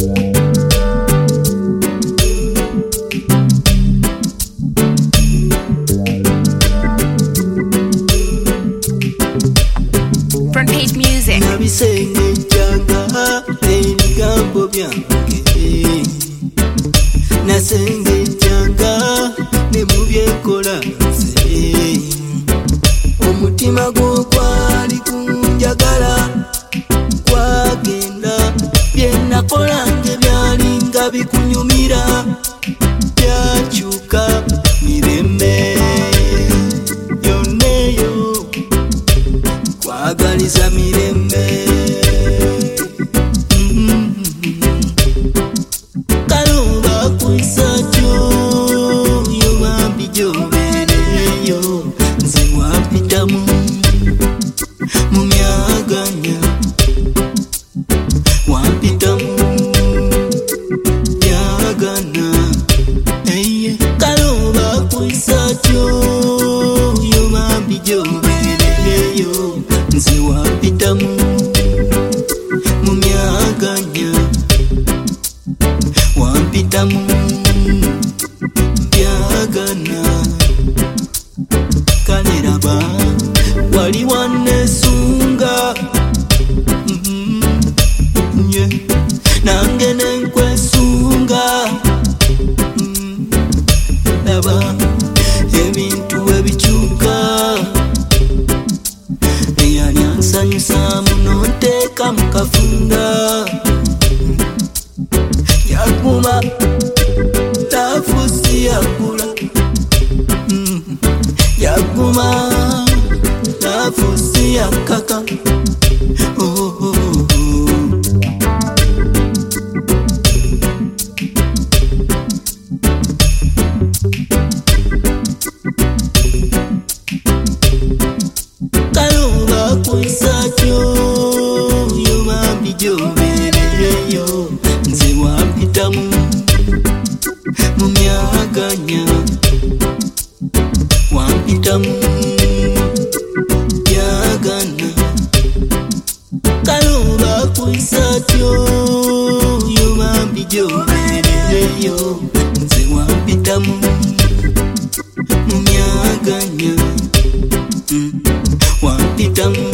Frontpage Music. Nabisengejaga ebigambo byange, nasengejaga ne mu byenkola nze. Omutima gwo gwali kunjagala, gwagenda bye nakola nge byalinga bikunyumira, byakyuka mirembe yonneyo kwagaliza mirembe. Kaluba kuisakyo yobambi gyobereyo, nze wampitamu mu myaganya, wampitamu byagana. Kaluba kuisakyo yobambi gyobereyo, nze wampitamu mu myaganya, wampitamu byagana. Kale raba wali wannesunga, nange nenkwesunga. Laba ebintu ebikyuka, eyali ansanyusa muno nteeka mu kafunda. Yaguma tafusi yakula, yaguma tafusi yakaka. Kaluba kuisakyo yobambi gyobereyo, nze wampitamu mu myaganya, wampitamu byagana. Kaluba kuisakyo yobambi gyobereyo, nze wampitamu mu myaganya, wampitamu